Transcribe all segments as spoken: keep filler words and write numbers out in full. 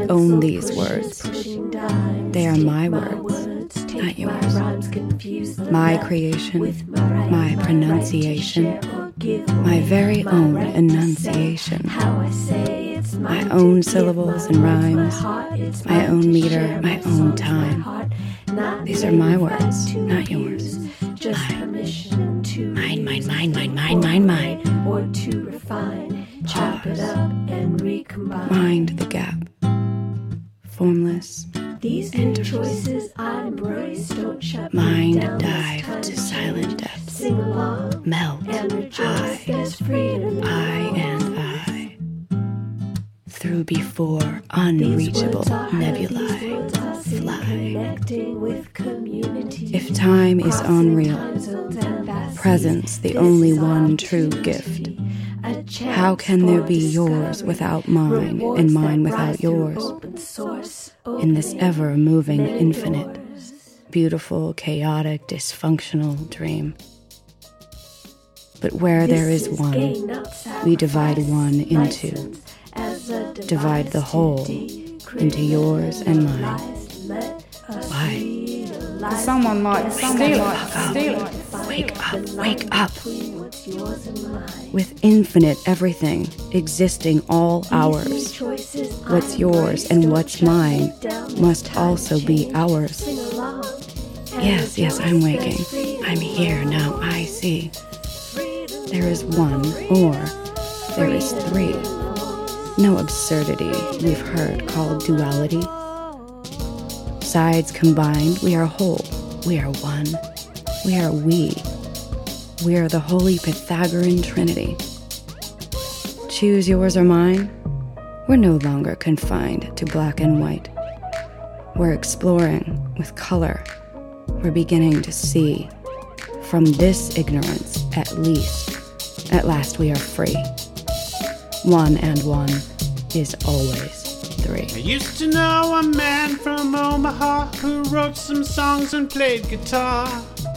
own these words. They are my words, not yours. My creation, my pronunciation, my very own enunciation. My own syllables and rhymes, my own meter, my own time. These are my words, not yours. Mine, mine, mine, mine, mine, mine, mine. Or to refine, chop it up and recombine. Mind the gap, formless. These new choices I embrace. Don't shut mind dive to silent depths. Sing along, melt high. I and I. Through before unreachable nebulae fly. If time is unreal, presence the only one true gift, how can there be yours without mine and mine without yours? In this ever-moving infinite, beautiful, chaotic, dysfunctional dream. But where there is one, we divide one into. Divide the whole into yours and mine. Why? Someone might steal it. Steal it. Wake up, wake up. With infinite everything existing all ours, what's yours and what's mine must also be ours. Yes, yes, I'm waking. I'm here now, I see. There is one, or there is three. No absurdity we've heard called duality. Sides combined, we are whole. We are one. We are we. We are the holy Pythagorean Trinity. Choose yours or mine. We're no longer confined to black and white. We're exploring with color. We're beginning to see. From this ignorance, at least, at last we are free. One and one is always three. I used to know a man from Omaha who wrote some songs and played guitar.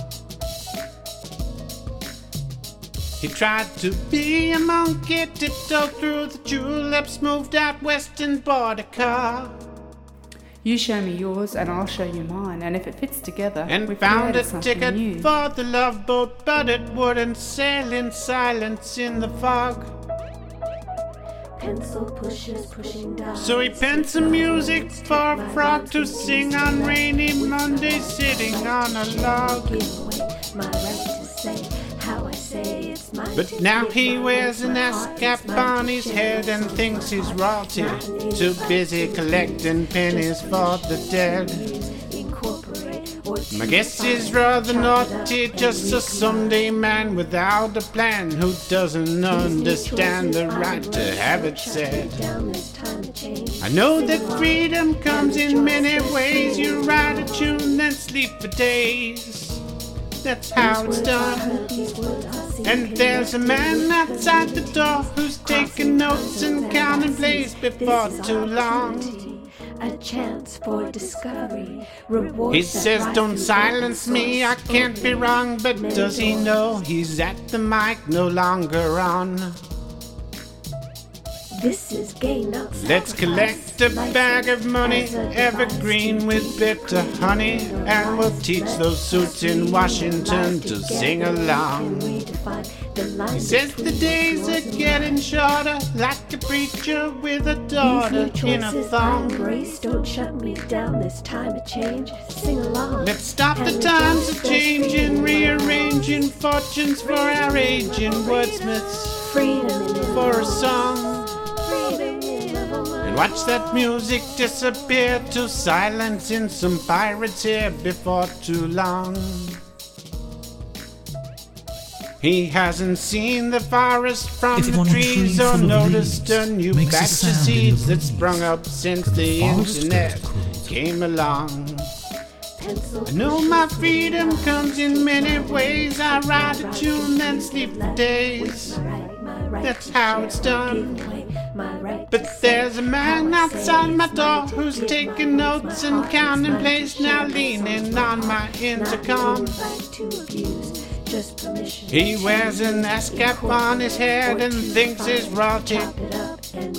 He tried to be a monkey, tiptoed through the tulips, moved out west and bought a car. You show me yours and I'll show you mine, and if it fits together, and we've found a ticket new. For the love boat, but it wouldn't sail in silence in the fog. Pencil pushes, pushing down. So he penned some music for a frog to sing on rainy Monday, sitting on a log. But now he wears an ass-cap on his head and thinks he's royalty, too busy collecting pennies for the dead. My guess is rather naughty, just a Sunday man without a plan who doesn't understand the right to have it said. I know that freedom comes in many ways. You write a tune and sleep for days. That's how it's done. And there's a man outside the door who's taking notes and counting plays before too long. A chance for discovery. Reward he says, don't silence me, I can't be wrong. But does he know he's at the mic, no longer on? This is gay, not Let's collect a bag of money, evergreen with bitter honey, and we'll teach those suits in Washington to sing along. He says the days are getting shorter, like a preacher with a daughter in a thong. Don't shut me down, this time of change. Sing along. Let's stop the times of changing, rearranging fortunes for our aging wordsmiths. Freedom for a song. And watch that music disappear to silence in some pirates here before too long. He hasn't seen the forest from the trees or noticed a new batch of seeds that sprung up since the internet came along. I know my freedom comes in many ways. I write a tune and sleep for days. That's how it's done. But there's a man outside my door who's taking notes and counting plays, now leaning on my intercom. He wears an ass cap on his head and thinks he's royalty,